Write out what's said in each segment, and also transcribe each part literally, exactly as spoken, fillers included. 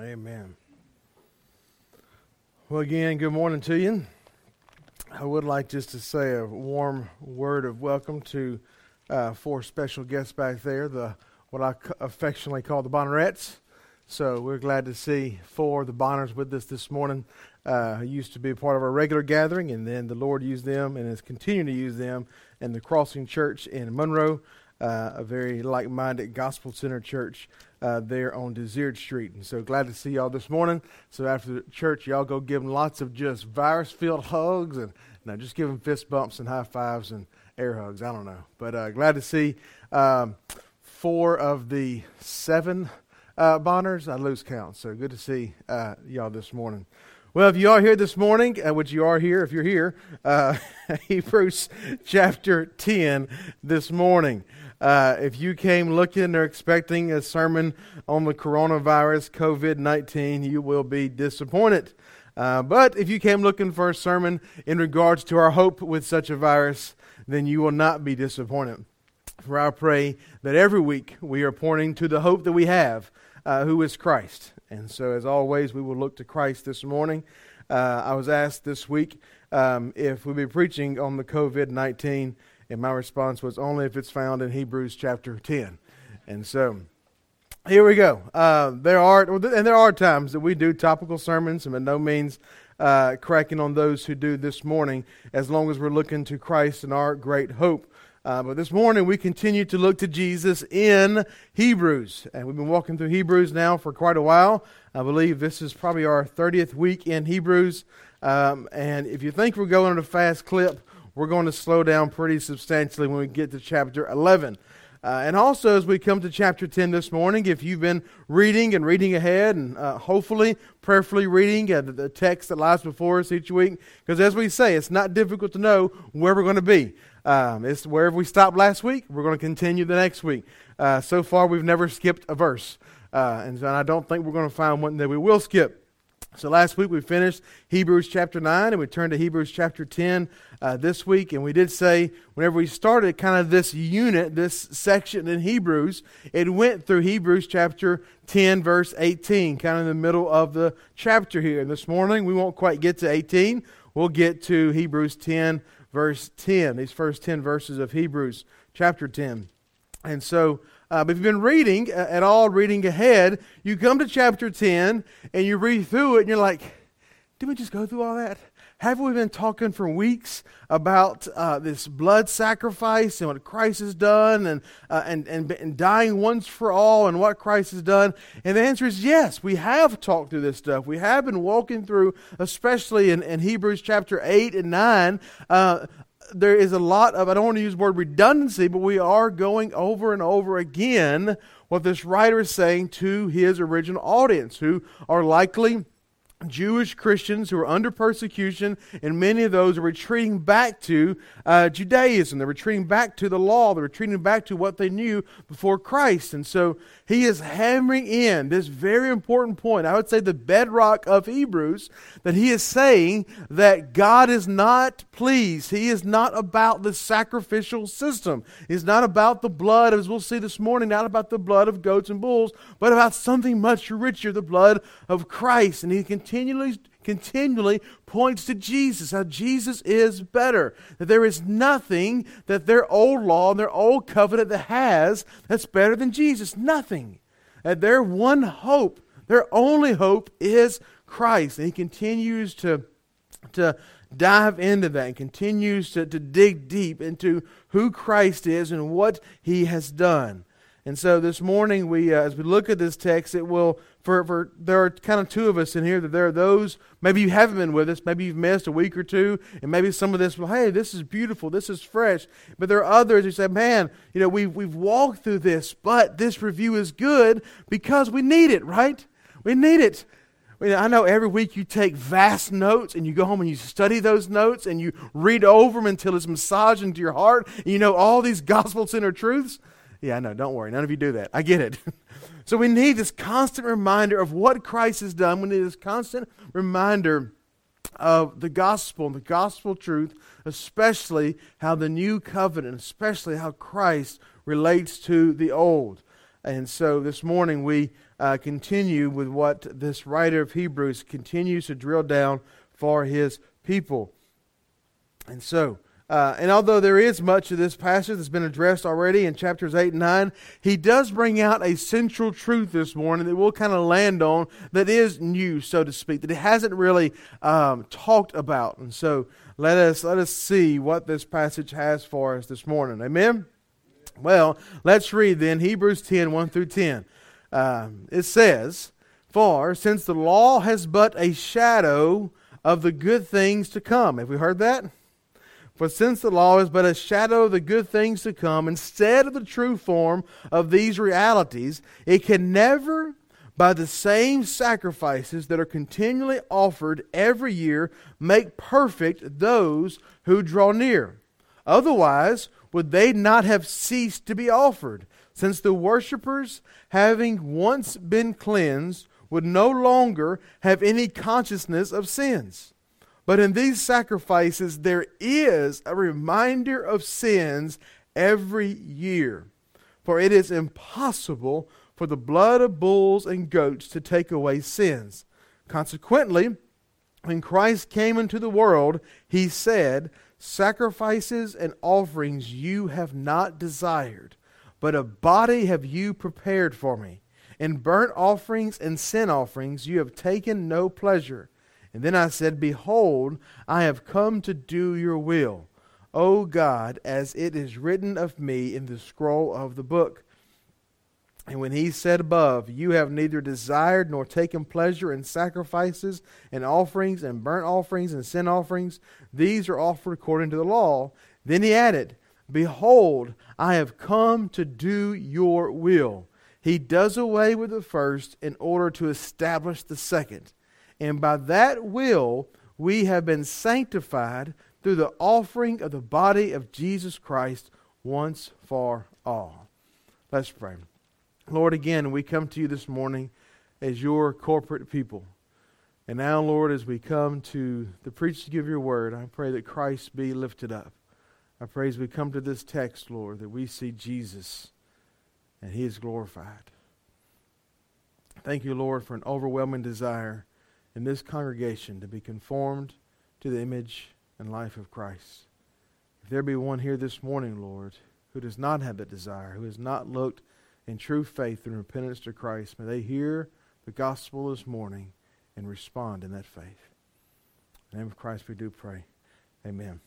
Amen. Well, again, good morning to you. I would like just to say a warm word of welcome to uh, four special guests back there, the what I affectionately call the Bonnerettes. So we're glad to see four of the Bonners with us this morning. Uh, used to be a part of our regular gathering, and then the Lord used them and is continuing to use them in the Crossing Church in Monroe, uh, a very like-minded, gospel-centered church uh, there on Desert Street. And so glad to see y'all this morning. So after the church, y'all go give them lots of just virus-filled hugs, and no, just give them fist bumps and high fives and air hugs. I don't know. But uh, glad to see um, four of the seven uh, Bonners. I lose count, so good to see uh, y'all this morning. Well, if you are here this morning, uh, which you are here, if you're here, uh, Hebrews chapter ten this morning. Uh, if you came looking or expecting a sermon on the coronavirus, covid nineteen, you will be disappointed. Uh, but if you came looking for a sermon in regards to our hope with such a virus, then you will not be disappointed. For I pray that every week we are pointing to the hope that we have, uh, who is Christ. And so, as always, we will look to Christ this morning. Uh, I was asked this week um, if we'll be preaching on the covid nineteen, and my response was only if it's found in Hebrews chapter ten. And so, here we go. Uh, there are, and there are times that we do topical sermons, and by no means uh, cracking on those who do this morning, as long as we're looking to Christ and our great hope. Uh, but this morning we continue to look to Jesus in Hebrews. And we've been walking through Hebrews now for quite a while. I believe this is probably our thirtieth week in Hebrews. Um, and if you think we're going at a fast clip, we're going to slow down pretty substantially when we get to chapter eleven. Uh, and also as we come to chapter ten this morning, if you've been reading and reading ahead and uh, hopefully, prayerfully reading uh, the, the text that lies before us each week, because as we say, it's not difficult to know where we're going to be. Um, it's wherever we stopped last week, we're going to continue the next week. Uh, so far, we've never skipped a verse. Uh, and so I don't think we're going to find one that we will skip. So last week we finished Hebrews chapter nine, and we turned to Hebrews chapter ten uh, this week. And we did say, whenever we started kind of this unit, this section in Hebrews, it went through Hebrews chapter ten, verse eighteen, kind of in the middle of the chapter here. And this morning we won't quite get to eighteen. We'll get to Hebrews ten, verse ten, these first ten verses of Hebrews chapter ten. And so, uh, if you've been reading uh, at all, reading ahead, you come to chapter ten and you read through it and you're like, did we just go through all that? Haven't we been talking for weeks about uh, this blood sacrifice and what Christ has done and, uh, and, and and dying once for all and what Christ has done? And the answer is yes, we have talked through this stuff. We have been walking through, especially in, in Hebrews chapter eight and nine, uh, there is a lot of, I don't want to use the word redundancy, but we are going over and over again what this writer is saying to his original audience, who are likely Jewish Christians who are under persecution, and many of those are retreating back to uh, Judaism. They're retreating back to the law. They're retreating back to what they knew before Christ. And so he is hammering in this very important point, I would say the bedrock of Hebrews, that he is saying that God is not pleased. He is not about the sacrificial system. He's not about the blood, as we'll see this morning, not about the blood of goats and bulls, but about something much richer, the blood of Christ. And he can Continually, continually points to Jesus, how Jesus is better. That there is nothing that their old law and their old covenant that has that's better than Jesus. Nothing. That their one hope, their only hope is Christ. And he continues to, to dive into that and continues to, to dig deep into who Christ is and what he has done. And so this morning, we uh, as we look at this text, it will, for, for there are kind of two of us in here, that there are those, maybe you haven't been with us, maybe you've missed a week or two, and maybe some of this, well, hey, this is beautiful, this is fresh. But there are others who say, man, you know, we've, we've walked through this, but this review is good because we need it, right? We need it. I know every week you take vast notes and you go home and you study those notes and you read over them until it's massaged into your heart, and you know all these gospel-centered truths. Yeah, I know, don't worry. None of you do that. I get it. So we need this constant reminder of what Christ has done. We need this constant reminder of the gospel and the gospel truth, especially how the new covenant, especially how Christ relates to the old. And so this morning we uh, continue with what this writer of Hebrews continues to drill down for his people. And so, Uh, and although there is much of this passage that's been addressed already in chapters eight and nine, he does bring out a central truth this morning that we'll kind of land on that is new, so to speak, that he hasn't really um, talked about. And so let us let us see what this passage has for us this morning. Amen? Well, let's read then Hebrews ten, one through ten. Um, it says, "For since the law has but a shadow of the good things to come." Have we heard that? For since the law is but a shadow of the good things to come, instead of the true form of these realities, it can never, by the same sacrifices that are continually offered every year, make perfect those who draw near. Otherwise, would they not have ceased to be offered, since the worshippers, having once been cleansed, would no longer have any consciousness of sins? But in these sacrifices there is a reminder of sins every year. For it is impossible for the blood of bulls and goats to take away sins. Consequently, when Christ came into the world, he said, "Sacrifices and offerings you have not desired, but a body have you prepared for me. In burnt offerings and sin offerings you have taken no pleasure. And then I said, Behold, I have come to do your will, O God, as it is written of me in the scroll of the book." And when he said above, "You have neither desired nor taken pleasure in sacrifices and offerings and burnt offerings and sin offerings, these are offered according to the law," then he added, "Behold, I have come to do your will." He does away with the first in order to establish the second. And by that will we have been sanctified through the offering of the body of Jesus Christ once for all. Let's pray. Lord, again, we come to you this morning as your corporate people. And now, Lord, as we come to the preaching of your word, I pray that Christ be lifted up. I pray as we come to this text, Lord, that we see Jesus and he is glorified. Thank you, Lord, for an overwhelming desire in this congregation to be conformed to the image and life of Christ. If there be one here this morning, Lord, who does not have that desire, who has not looked in true faith and repentance to Christ, may they hear the gospel this morning and respond in that faith. In the name of Christ we do pray. Amen.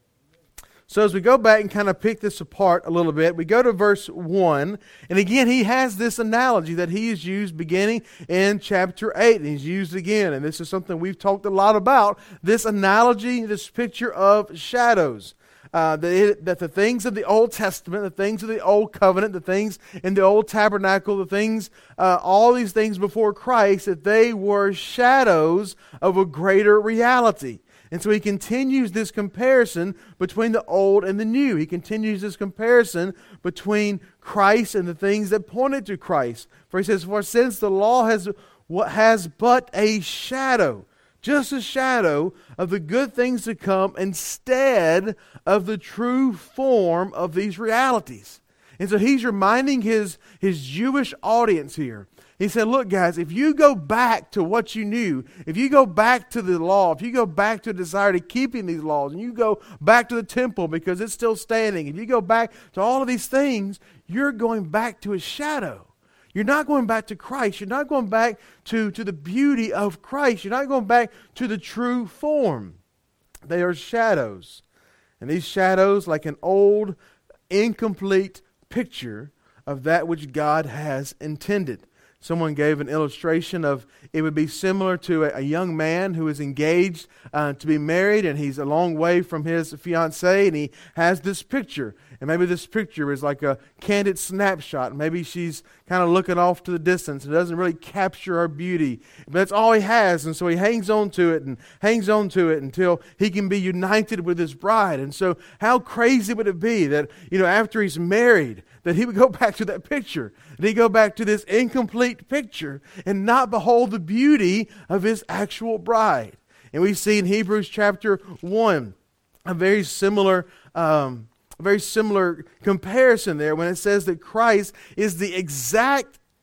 So as we go back and kind of pick this apart a little bit, we go to verse one. And again, he has this analogy that he has used beginning in chapter eight. And he's used again. And this is something we've talked a lot about. This analogy, this picture of shadows. Uh, that, it, that the things of the Old Testament, the things of the Old Covenant, the things in the Old Tabernacle, the things, uh, all these things before Christ, that they were shadows of a greater reality. And so he continues this comparison between the old and the new. He continues this comparison between Christ and the things that pointed to Christ. For he says, "For since the law has, has but a shadow," just a shadow of the good things to come instead of the true form of these realities. And so he's reminding his, his Jewish audience here. He said, look guys, if you go back to what you knew, if you go back to the law, if you go back to a desire to keeping these laws, and you go back to the temple because it's still standing, if you go back to all of these things, you're going back to a shadow. You're not going back to Christ. You're not going back to, to the beauty of Christ. You're not going back to the true form. They are shadows. And these shadows, like an old, incomplete picture of that which God has intended. Someone gave an illustration of it would be similar to a, a young man who is engaged uh, to be married, and he's a long way from his fiancée, and he has this picture. And maybe this picture is like a candid snapshot. Maybe she's kind of looking off to the distance. It doesn't really capture her beauty. But that's all he has, and so he hangs on to it and hangs on to it until he can be united with his bride. And so how crazy would it be that, you know, after he's married, that he would go back to that picture, that he'd go back to this incomplete picture and not behold the beauty of his actual bride. And we see in Hebrews chapter one a very similar um, a very similar comparison there when it says that Christ is the exact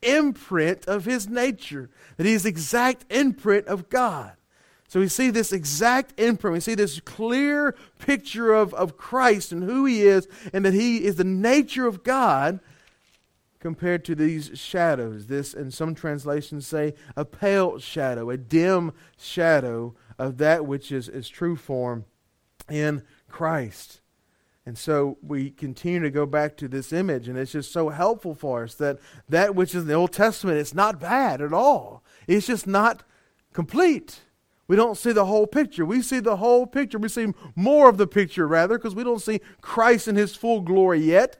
imprint of His nature, that He is the exact imprint of God. So we see this exact imprint. We see this clear picture of, of Christ and who He is, and that He is the nature of God compared to these shadows. This, in some translations, say a pale shadow, a dim shadow of that which is, is true form in Christ. And so we continue to go back to this image, and it's just so helpful for us that that which is in the Old Testament, it's not bad at all. It's just not complete. We don't see the whole picture. We see the whole picture. We see more of the picture, rather, because we don't see Christ in His full glory yet.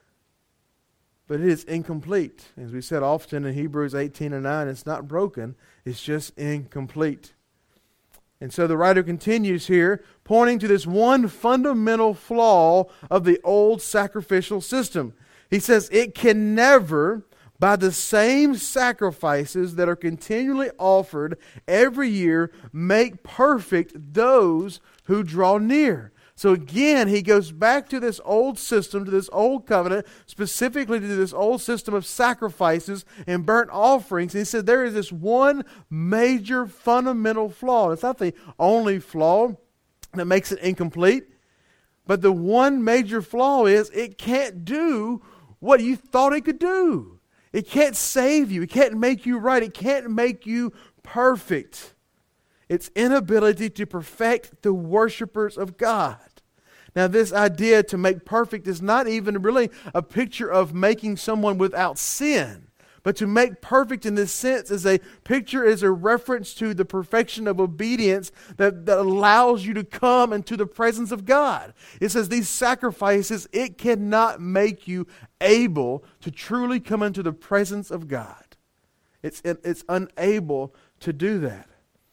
But it is incomplete. As we said often in Hebrews eighteen and nine, it's not broken. It's just incomplete. And so the writer continues here, pointing to this one fundamental flaw of the old sacrificial system. He says, it can never, by the same sacrifices that are continually offered every year, make perfect those who draw near. So again, he goes back to this old system, to this old covenant, specifically to this old system of sacrifices and burnt offerings. And he said there is this one major fundamental flaw. It's not the only flaw that makes it incomplete, but the one major flaw is it can't do what you thought it could do. It can't save you. It can't make you right. It can't make you perfect. Its inability to perfect the worshipers of God. Now, this idea to make perfect is not even really a picture of making someone without sin. But to make perfect in this sense is a picture, is a reference to the perfection of obedience that, that allows you to come into the presence of God. It says these sacrifices, it cannot make you able to truly come into the presence of God. It's, it, it's unable to do that.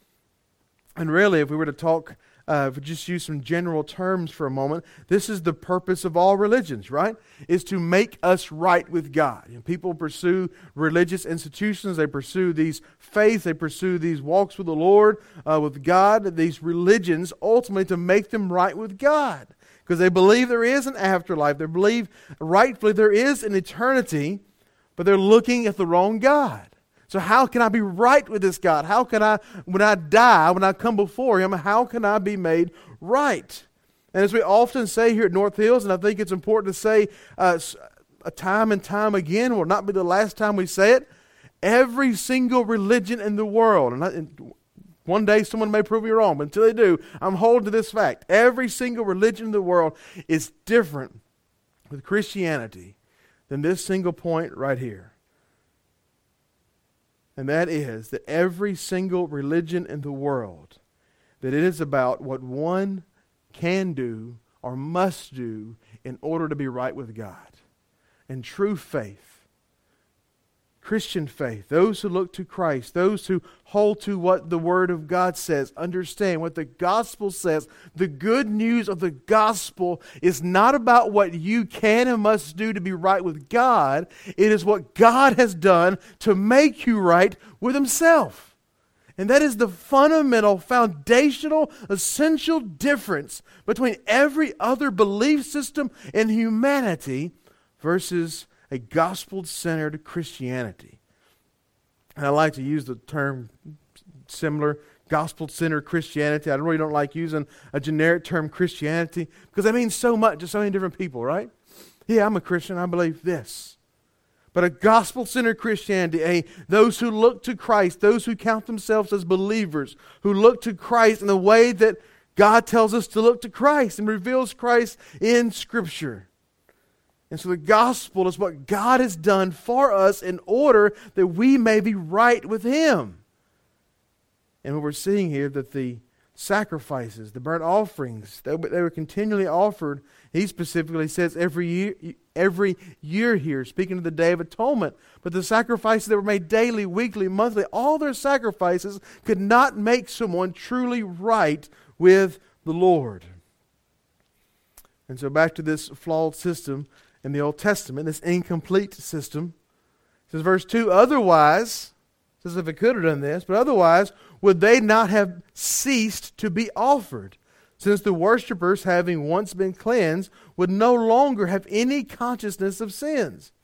And really, if we were to talk, uh, if we just use some general terms for a moment, this is the purpose of all religions, right? Is to make us right with God. You know, people pursue religious institutions, they pursue these faiths, they pursue these walks with the Lord, uh, with God, these religions, ultimately to make them right with God. Because they believe there is an afterlife, they believe rightfully there is an eternity, but they're looking at the wrong God. So how can I be right with this God? How can I, when I die, when I come before Him, how can I be made right? And as we often say here at North Hills, and I think it's important to say uh, a time and time again, will not be the last time we say it, every single religion in the world, and, I, and one day someone may prove me wrong, but until they do, I'm holding to this fact. Every single religion in the world is different with Christianity than this single point right here. And that is that every single religion in the world, that it is about what one can do or must do in order to be right with God. And true faith, Christian faith, those who look to Christ, those who hold to what the Word of God says, understand what the gospel says. The good news of the gospel is not about what you can and must do to be right with God. It is what God has done to make you right with Himself. And that is the fundamental, foundational, essential difference between every other belief system in humanity versus a gospel-centered Christianity. And I like to use the term similar, gospel-centered Christianity. I really don't like using a generic term Christianity because that means so much to so many different people, right? Yeah, I'm a Christian. I believe this. But a gospel-centered Christianity, a, those who look to Christ, those who count themselves as believers, who look to Christ in the way that God tells us to look to Christ and reveals Christ in Scripture. And so the gospel is what God has done for us in order that we may be right with Him. And what we're seeing here, that the sacrifices, the burnt offerings, they, they were continually offered. He specifically says every year, every year here, speaking of the Day of Atonement. But the sacrifices that were made daily, weekly, monthly, all their sacrifices could not make someone truly right with the Lord. And so back to this flawed system in the Old Testament, this incomplete system. It says verse two, otherwise, it says if it could have done this, but otherwise would they not have ceased to be offered, since the worshipers, having once been cleansed, would no longer have any consciousness of sins.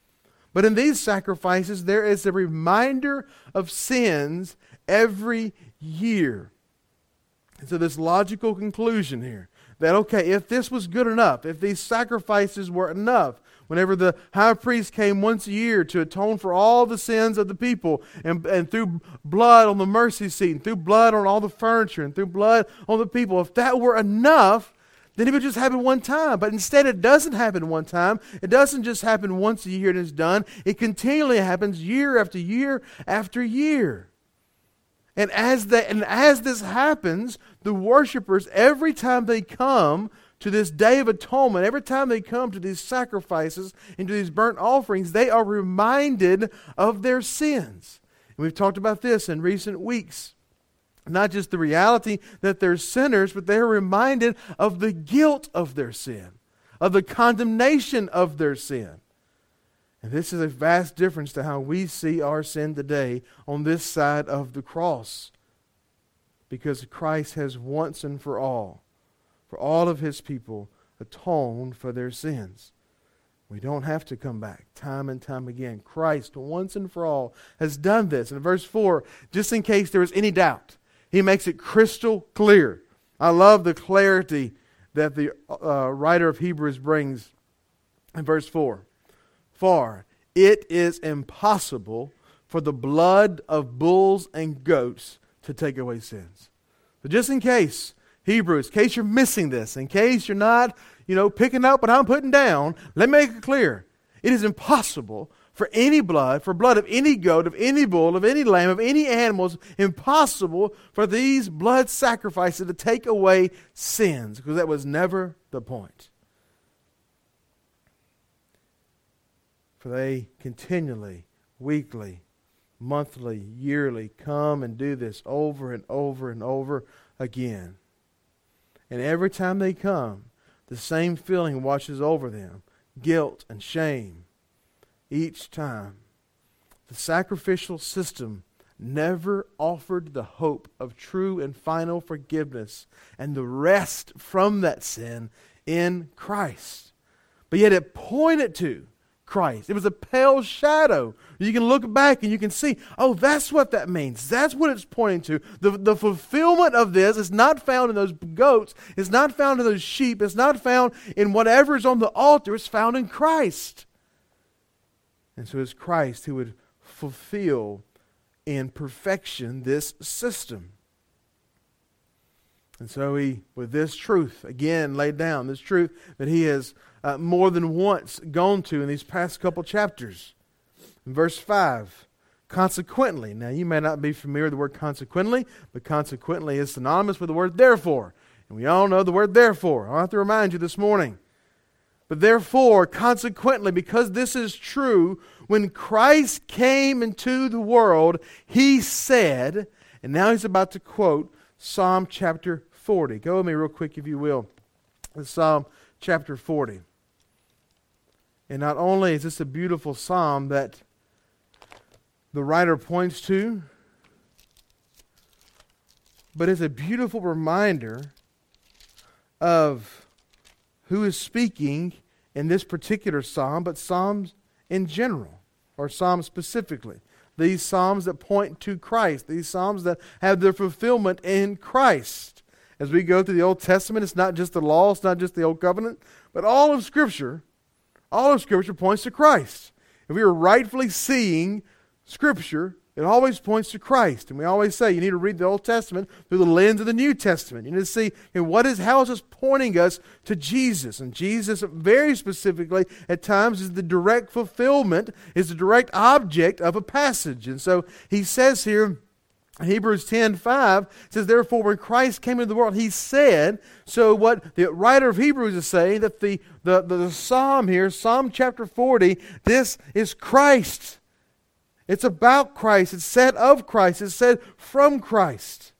But in these sacrifices, there is a reminder of sins every year. And so this logical conclusion here, that okay, if this was good enough, if these sacrifices were enough, whenever the high priest came once a year to atone for all the sins of the people, and, and threw blood on the mercy seat, and threw blood on all the furniture, and threw blood on the people, if that were enough, then it would just happen one time. But instead it doesn't happen one time. It doesn't just happen once a year and it's done. It continually happens year after year after year. And as they, and as this happens, the worshipers, every time they come to this Day of Atonement, every time they come to these sacrifices and to these burnt offerings, they are reminded of their sins. And we've talked about this in recent weeks. Not just the reality that they're sinners, but they're reminded of the guilt of their sin, of the condemnation of their sin. And this is a vast difference to how we see our sin today on this side of the cross. Because Christ has once and for all, for all of His people, atoned for their sins. We don't have to come back time and time again. Christ, once and for all, has done this. In verse four, just in case there was any doubt, He makes it crystal clear. I love the clarity that the uh, writer of Hebrews brings in verse four. For it is impossible for the blood of bulls and goats to take away sins. But just in case, Hebrews, in case you're missing this, in case you're not, you know, picking up what I'm putting down, let me make it clear. It is impossible for any blood, for blood of any goat, of any bull, of any lamb, of any animal, it's impossible for these blood sacrifices to take away sins, because that was never the point. For they continually, weekly, monthly, yearly come and do this over and over and over again. And every time they come, the same feeling washes over them, guilt and shame. Each time, the sacrificial system never offered the hope of true and final forgiveness and the rest from that sin in Christ. But yet it pointed to Christ. It was a pale shadow. You can look back and you can see, oh, that's what that means. That's what it's pointing to. The, the fulfillment of this is not found in those goats. It's not found in those sheep. It's not found in whatever is on the altar. It's found in Christ. And so it's Christ who would fulfill in perfection this system. And so he, with this truth, again laid down, this truth that he has uh, more than once gone to in these past couple chapters. In verse five, consequently. Now you may not be familiar with the word consequently, but consequently is synonymous with the word therefore. And we all know the word therefore. I don't have to remind you this morning. But therefore, consequently, because this is true, when Christ came into the world, He said, and now he's about to quote Psalm chapter forty. Go with me real quick, if you will. Psalm chapter forty. And not only is this a beautiful psalm that the writer points to, but it's a beautiful reminder of who is speaking in this particular psalm, but psalms in general, or psalms specifically. These psalms that point to Christ, these psalms that have their fulfillment in Christ. As we go through the Old Testament, it's not just the law, it's not just the Old Covenant, but all of Scripture, all of Scripture points to Christ. If we are rightfully seeing Scripture, it always points to Christ. And we always say you need to read the Old Testament through the lens of the New Testament. You need to see, you know, what is, how is this pointing us to Jesus? And Jesus, very specifically, at times is the direct fulfillment, is the direct object of a passage. And so he says here, Hebrews ten five says, therefore, when Christ came into the world, He said, so what the writer of Hebrews is saying, that the, the, the, the psalm here, Psalm chapter forty, this is Christ. It's about Christ. It's said of Christ. It's said from Christ.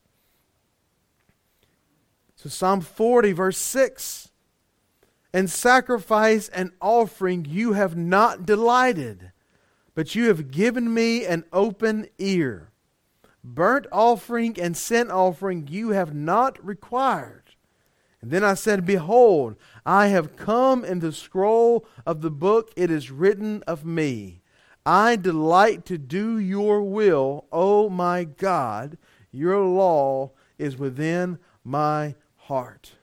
So Psalm forty, verse six. And sacrifice and offering you have not delighted, but you have given me an open ear. Burnt offering and sin offering you have not required. And then I said, behold, I have come in the scroll of the book, it is written of me. I delight to do your will, O my God. Your law is within my heart.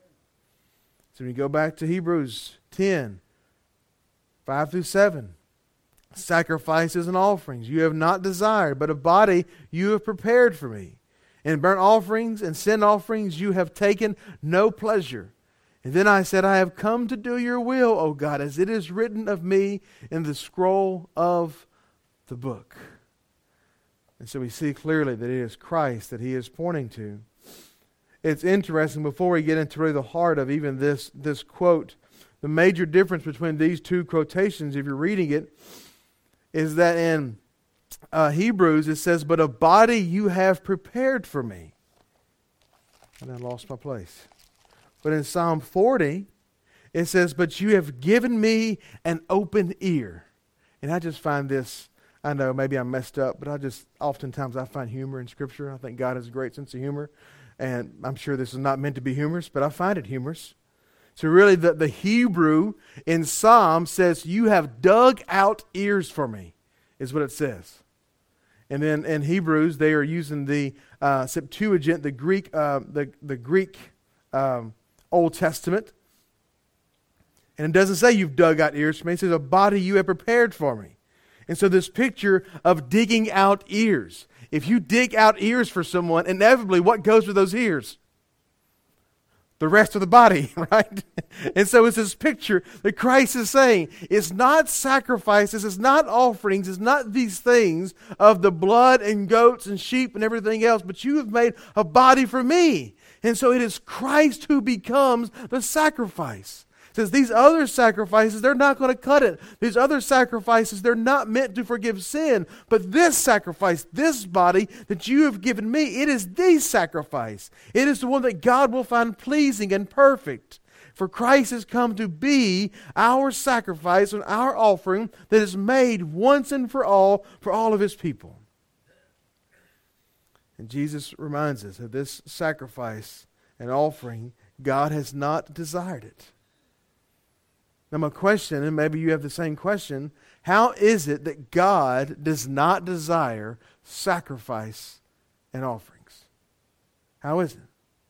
So when you go back to Hebrews ten, five through seven, sacrifices and offerings you have not desired, but a body you have prepared for me. In burnt offerings and sin offerings you have taken no pleasure. And then I said, I have come to do your will, O God, as it is written of me in the scroll of the book. And so we see clearly that it is Christ that he is pointing to. It's interesting, before we get into really the heart of even this, this quote, the major difference between these two quotations, if you're reading it, is that in uh, Hebrews it says, but a body you have prepared for me. And I lost my place. But in Psalm forty, it says, but you have given me an open ear. And I just find this, I know maybe I'm messed up, but I just, oftentimes I find humor in Scripture. I think God has a great sense of humor. And I'm sure this is not meant to be humorous, but I find it humorous. So really the, the Hebrew in Psalm says, you have dug out ears for me, is what it says. And then in Hebrews, they are using the uh, Septuagint, the Greek, uh, the, the Greek um, Old Testament. And it doesn't say you've dug out ears for me. It says a body you have prepared for me. And so this picture of digging out ears. If you dig out ears for someone, inevitably what goes with those ears? The rest of the body, right? And so it's this picture that Christ is saying, it's not sacrifices, it's not offerings, it's not these things of the blood and goats and sheep and everything else, but you have made a body for me. And so it is Christ who becomes the sacrifice. It says these other sacrifices, they're not going to cut it. These other sacrifices, they're not meant to forgive sin. But this sacrifice, this body that you have given me, it is the sacrifice. It is the one that God will find pleasing and perfect. For Christ has come to be our sacrifice and our offering that is made once and for all for all of his people. And Jesus reminds us of this sacrifice and offering, God has not desired it. Now my question, and maybe you have the same question, how is it that God does not desire sacrifice and offerings? How is it?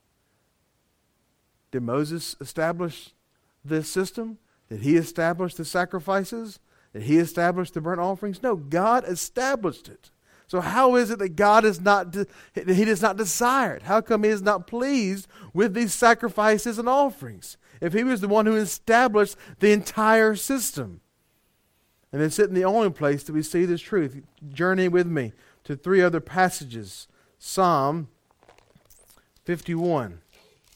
Did Moses establish this system? Did he establish the sacrifices? Did he establish the burnt offerings? No, God established it. So how is it that God is not, de- he does not desire it? How come he is not pleased with these sacrifices and offerings? If he was the one who established the entire system. And it's in the only place that we see this truth. Journey with me to three other passages. Psalm fifty-one.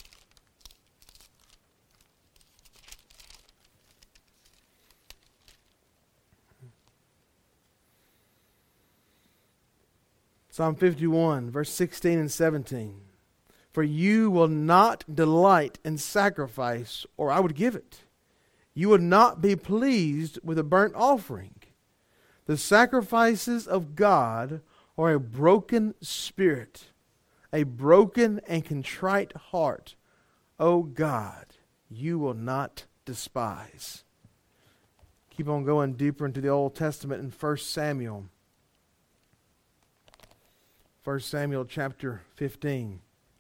Psalm fifty-one, verse sixteen and seventeen. For you will not delight in sacrifice, or I would give it. You would not be pleased with a burnt offering. The sacrifices of God are a broken spirit, a broken and contrite heart. O God, you will not despise. Keep on going deeper into the Old Testament in First Samuel. First Samuel chapter fifteen.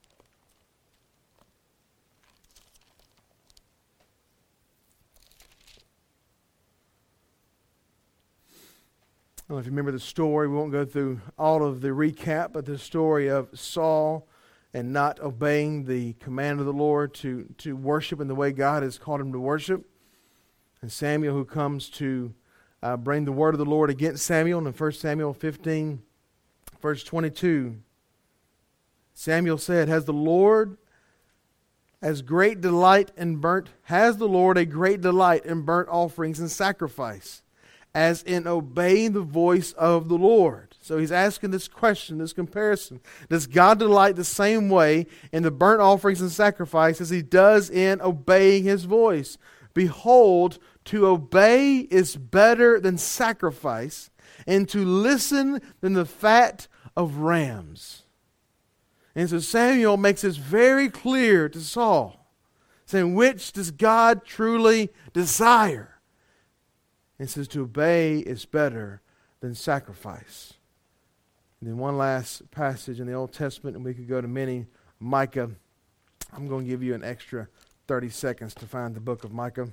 I don't know if you remember the story. We won't go through all of the recap, but the story of Saul and not obeying the command of the Lord to, to worship in the way God has called him to worship. And Samuel, who comes to uh, bring the word of the Lord against Samuel. And in First Samuel fifteen, verse twenty-two, Samuel said, Has the Lord as great delight in burnt, has the Lord a great delight in burnt offerings and sacrifice, as in obeying the voice of the Lord? So he's asking this question, this comparison. Does God delight the same way in the burnt offerings and sacrifice as he does in obeying his voice? Behold, to obey is better than sacrifice, and to listen than the fat of rams. And so Samuel makes this very clear to Saul, saying, which does God truly desire? And it says to obey is better than sacrifice. And then one last passage in the Old Testament, and we could go to many. Micah. I'm going to give you an extra thirty seconds to find the book of Micah.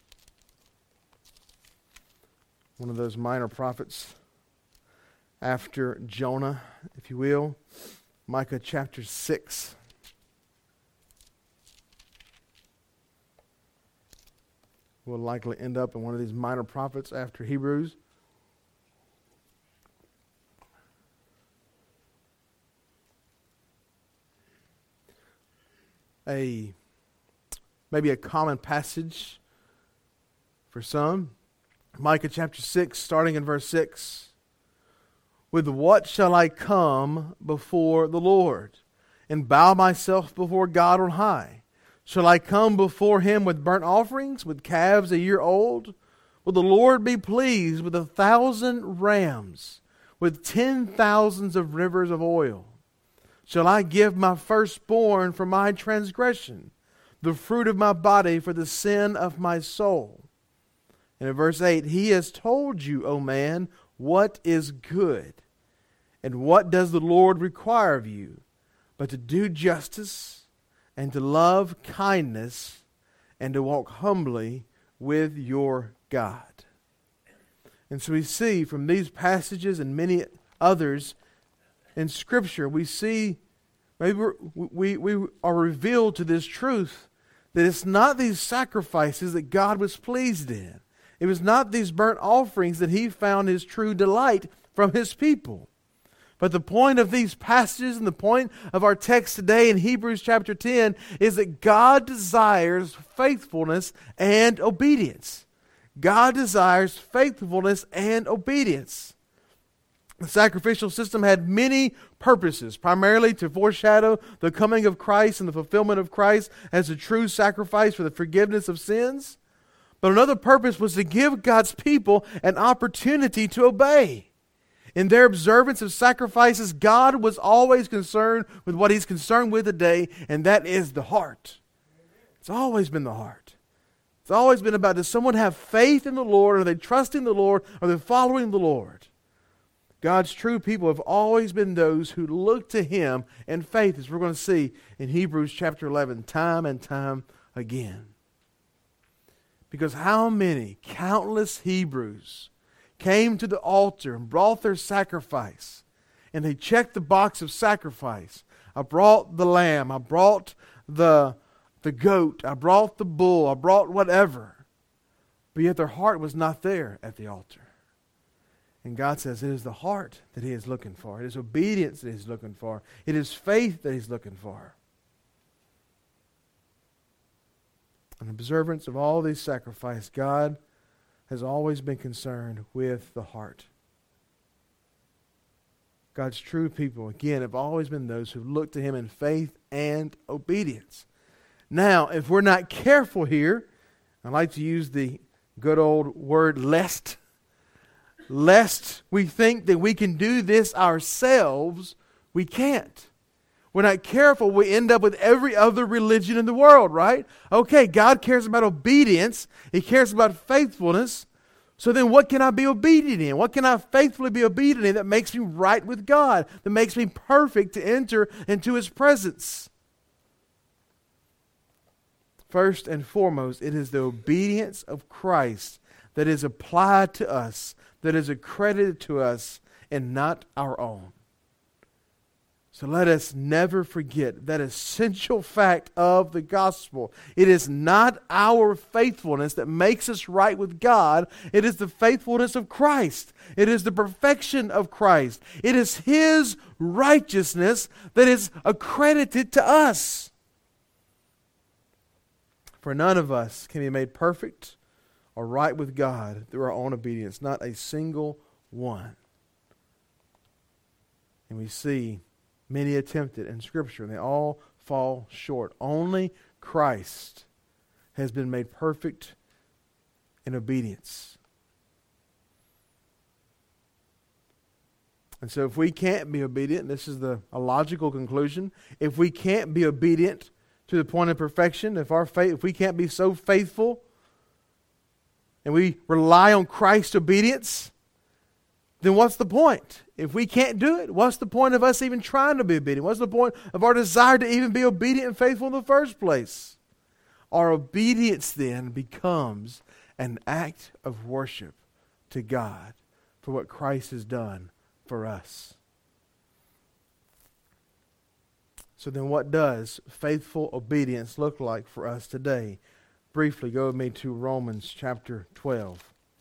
One of those minor prophets after Jonah, if you will. Micah chapter six. We'll likely end up in one of these minor prophets after Hebrews. A maybe a common passage for some. Micah chapter six, starting in verse six. With what shall I come before the Lord, and bow myself before God on high? Shall I come before Him with burnt offerings, with calves a year old? Will the Lord be pleased with a thousand rams, with ten thousands of rivers of oil? Shall I give my firstborn for my transgression, the fruit of my body for the sin of my soul? And in verse eight, He has told you, O man, what is good. And what does the Lord require of you? But to do justice, and to love kindness, and to walk humbly with your God. And so we see from these passages and many others in Scripture, we see, maybe we're, we, we are revealed to this truth that it's not these sacrifices that God was pleased in. It was not these burnt offerings that He found His true delight from His people. But the point of these passages and the point of our text today in Hebrews chapter ten is that God desires faithfulness and obedience. God desires faithfulness and obedience. The sacrificial system had many purposes, primarily to foreshadow the coming of Christ and the fulfillment of Christ as a true sacrifice for the forgiveness of sins. But another purpose was to give God's people an opportunity to obey. In their observance of sacrifices, God was always concerned with what He's concerned with today, and that is the heart. It's always been the heart. It's always been about, does someone have faith in the Lord? Are they trusting the Lord? Are they following the Lord? God's true people have always been those who look to Him in faith, as we're going to see in Hebrews chapter eleven, time and time again. Because how many countless Hebrews came to the altar and brought their sacrifice, and they checked the box of sacrifice. I brought the lamb, I brought the, the goat, I brought the bull, I brought whatever. But yet their heart was not there at the altar. And God says it is the heart that He is looking for. It is obedience that He's looking for. It is faith that He's looking for. In observance of all these sacrifices, God has always been concerned with the heart. God's true people, again, have always been those who look to Him in faith and obedience. Now, if we're not careful here, I like to use the good old word lest. Lest we think that we can do this ourselves, we can't. We're not careful, we end up with every other religion in the world, right? Okay, God cares about obedience. He cares about faithfulness. So then what can I be obedient in? What can I faithfully be obedient in that makes me right with God, that makes me perfect to enter into His presence? First and foremost, it is the obedience of Christ that is applied to us, that is accredited to us, and not our own. So let us never forget that essential fact of the gospel. It is not our faithfulness that makes us right with God. It is the faithfulness of Christ. It is the perfection of Christ. It is His righteousness that is accredited to us. For none of us can be made perfect or right with God through our own obedience. Not a single one. And we see many attempt it in Scripture, and they all fall short. Only Christ has been made perfect in obedience. And so if we can't be obedient, this is the a logical conclusion, if we can't be obedient to the point of perfection, if our faith, if we can't be so faithful and we rely on Christ's obedience, then what's the point? If we can't do it, what's the point of us even trying to be obedient? What's the point of our desire to even be obedient and faithful in the first place? Our obedience then becomes an act of worship to God for what Christ has done for us. So then what does faithful obedience look like for us today? Briefly, go with me to Romans chapter twelve.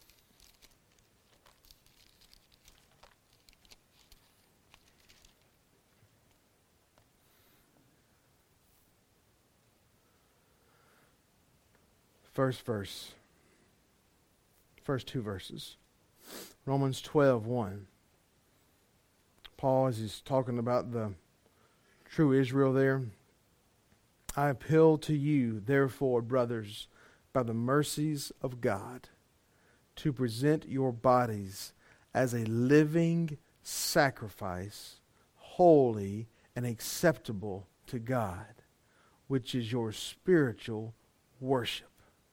First verse. First two verses. Romans twelve, one. Paul, as he's talking about the true Israel there, I appeal to you, therefore, brothers, by the mercies of God, to present your bodies as a living sacrifice, holy and acceptable to God, which is your spiritual worship.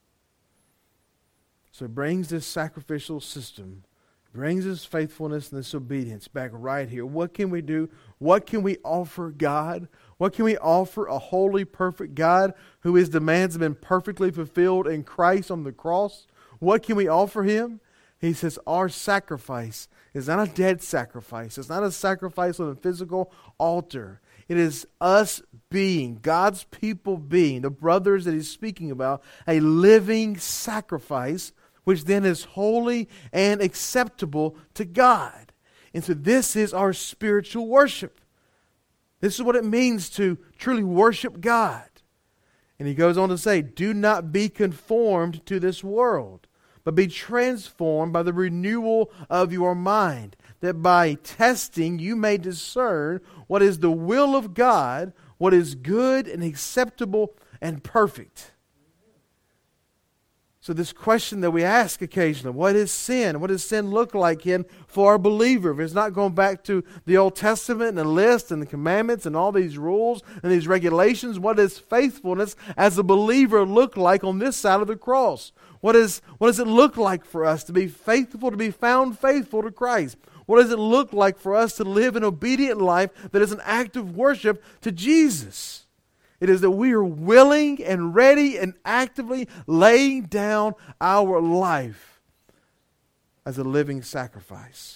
So it brings this sacrificial system, brings this faithfulness and this obedience back right here. What can we do? What can we offer God? What can we offer a holy, perfect God who His demands have been perfectly fulfilled in Christ on the cross? What can we offer Him? He says our sacrifice is not a dead sacrifice. It's not a sacrifice on a physical altar. It is us being, God's people being, the brothers that He's speaking about, a living sacrifice which then is holy and acceptable to God. And so this is our spiritual worship. This is what it means to truly worship God. And he goes on to say, do not be conformed to this world, but be transformed by the renewal of your mind, that by testing you may discern what is the will of God, what is good and acceptable and perfect. So this question that we ask occasionally, what is sin? What does sin look like in for a believer? If it's not going back to the Old Testament and the list and the commandments and all these rules and these regulations, what does faithfulness as a believer look like on this side of the cross? What is what does it look like for us to be faithful, to be found faithful to Christ? What does it look like for us to live an obedient life that is an act of worship to Jesus? It is that we are willing and ready and actively laying down our life as a living sacrifice.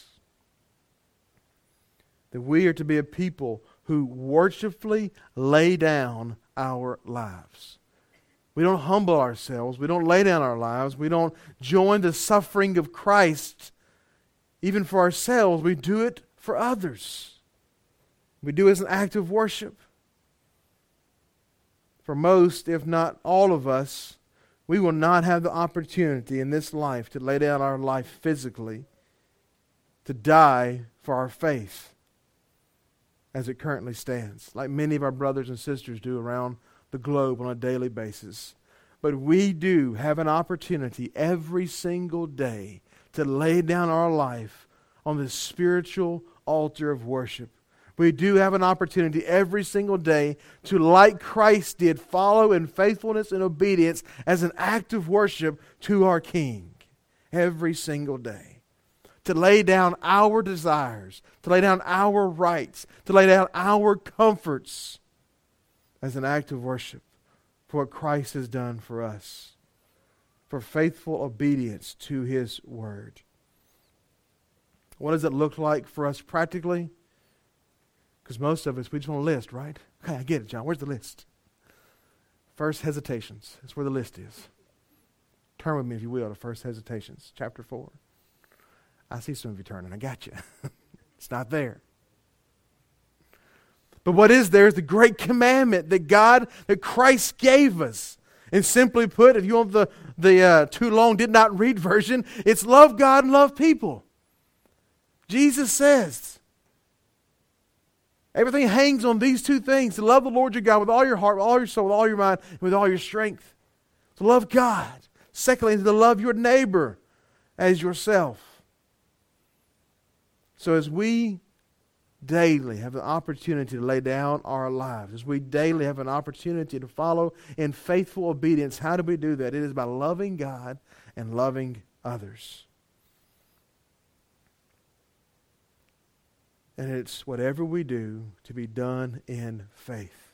That we are to be a people who worshipfully lay down our lives. We don't humble ourselves. We don't lay down our lives. We don't join the suffering of Christ. Even for ourselves, we do it for others. We do it as an act of worship. For most, if not all of us, we will not have the opportunity in this life to lay down our life physically, to die for our faith as it currently stands, like many of our brothers and sisters do around the globe on a daily basis. But we do have an opportunity every single day to lay down our life on the spiritual altar of worship. We do have an opportunity every single day to, like Christ did, follow in faithfulness and obedience as an act of worship to our King every single day. To lay down our desires, to lay down our rights, to lay down our comforts as an act of worship for what Christ has done for us, for faithful obedience to His Word. What does it look like for us practically? Because most of us, we just want a list, right? Okay, I get it, John. Where's the list? First Hesitations. That's where the list is. Turn with me, if you will, to First Hesitations, chapter four. I see some of you turning. I got you. It's not there. But what is there is the great commandment that God, that Christ gave us. And simply put, if you want the, the uh, too long did not read version, it's love God and love people. Jesus says, everything hangs on these two things. To love the Lord your God with all your heart, with all your soul, with all your mind, and with all your strength. To love God. Secondly, to love your neighbor as yourself. So as we daily have the opportunity to lay down our lives, as we daily have an opportunity to follow in faithful obedience, how do we do that? It is by loving God and loving others. And it's whatever we do to be done in faith.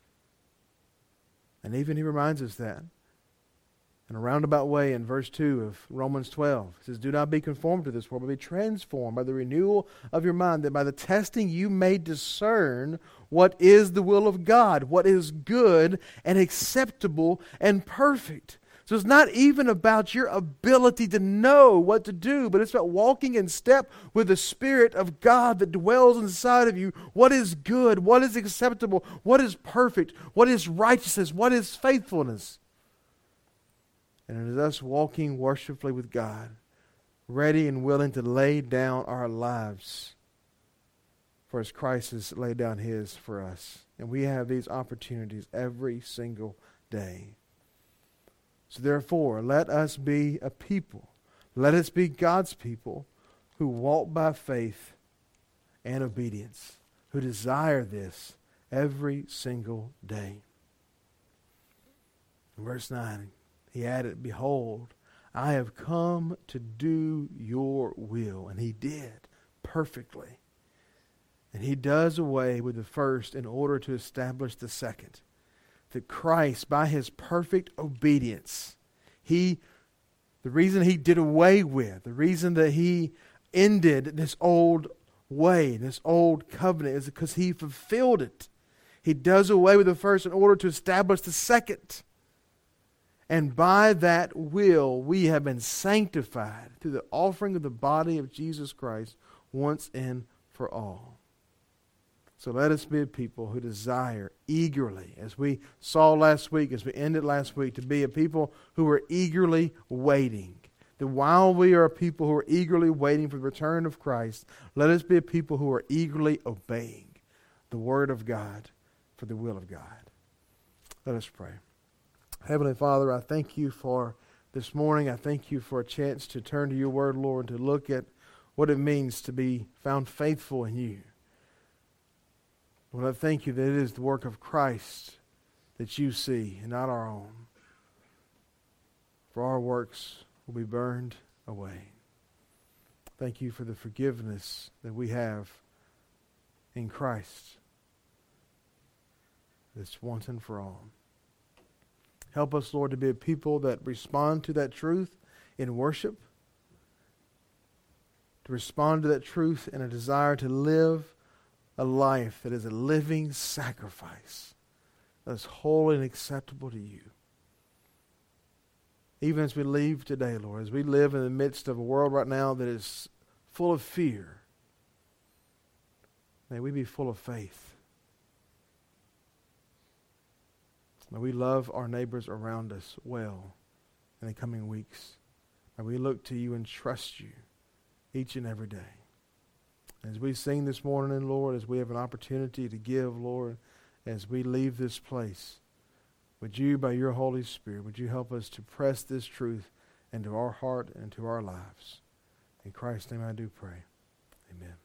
And even he reminds us that in a roundabout way in verse two of Romans twelve. It says, do not be conformed to this world, but be transformed by the renewal of your mind, that by the testing you may discern what is the will of God, what is good and acceptable and perfect. So it's not even about your ability to know what to do, but it's about walking in step with the Spirit of God that dwells inside of you. What is good? What is acceptable? What is perfect? What is righteousness? What is faithfulness? And it is us walking worshipfully with God, ready and willing to lay down our lives for as Christ has laid down His for us. And we have these opportunities every single day. So therefore, let us be a people, let us be God's people who walk by faith and obedience, who desire this every single day. In verse nine, he added, behold, I have come to do your will. And he did perfectly. And he does away with the first in order to establish the second. That Christ, by his perfect obedience, he, the reason he did away with, the reason that he ended this old way, this old covenant, is because he fulfilled it. He does away with the first in order to establish the second. And by that will, we have been sanctified through the offering of the body of Jesus Christ once and for all. So let us be a people who desire eagerly, as we saw last week, as we ended last week, to be a people who are eagerly waiting. That while we are a people who are eagerly waiting for the return of Christ, let us be a people who are eagerly obeying the Word of God for the will of God. Let us pray. Heavenly Father, I thank you for this morning. I thank you for a chance to turn to your Word, Lord, to look at what it means to be found faithful in you. Lord, I thank you that it is the work of Christ that you see and not our own. For our works will be burned away. Thank you for the forgiveness that we have in Christ. That's once and for all. Help us, Lord, to be a people that respond to that truth in worship, to respond to that truth in a desire to live a life that is a living sacrifice that is holy and acceptable to you. Even as we leave today, Lord, as we live in the midst of a world right now that is full of fear, may we be full of faith. May we love our neighbors around us well in the coming weeks. May we look to you and trust you each and every day. As we sing this morning, Lord, as we have an opportunity to give, Lord, as we leave this place, would you, by your Holy Spirit, would you help us to press this truth into our heart and into our lives? In Christ's name I do pray. Amen.